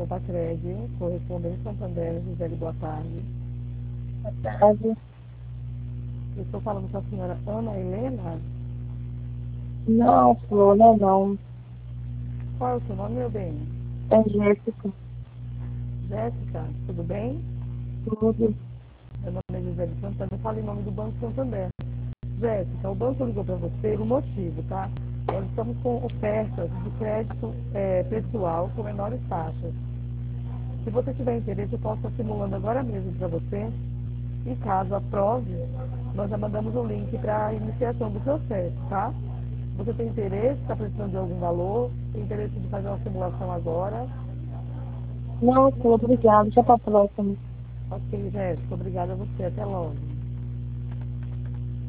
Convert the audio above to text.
Cred, correspondente Santander, Gisele, boa tarde. Boa tarde. Eu estou falando com a senhora Ana Helena. Não, Flor, né? Não. Qual é o seu nome, meu bem? É Jéssica. Jéssica, tudo bem? Tudo. Meu nome é Gisele Santana, eu falo em nome do Banco Santander. Jéssica, o banco ligou para você por um motivo, tá? Nós estamos com ofertas de crédito pessoal com menores taxas. Se você tiver interesse, eu posso estar simulando agora mesmo para você. E caso aprove, nós já mandamos o link para a iniciação do processo, tá? Você tem interesse, está precisando de algum valor, tem interesse de fazer uma simulação agora? Não, Flor, obrigada. Já para a próxima. Ok, Jéssica, obrigada a você. Até logo.